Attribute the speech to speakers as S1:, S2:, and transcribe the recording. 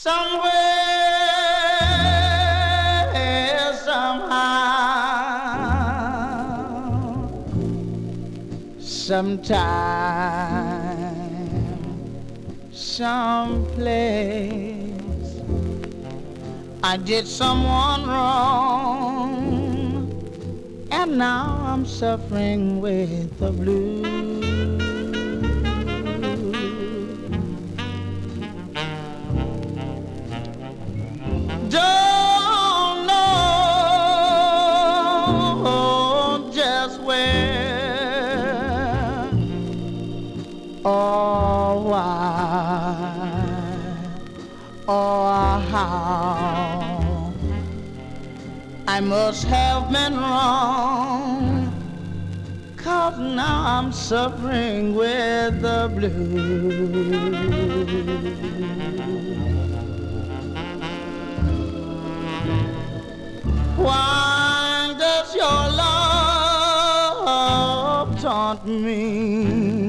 S1: Somewhere, somehow, sometime, someplace, I did someone wrong, and now I'm suffering with the blues. Don't know just where or why or how I must have been wrong, 'cause now I'm suffering with the blues. Why does your love taunt me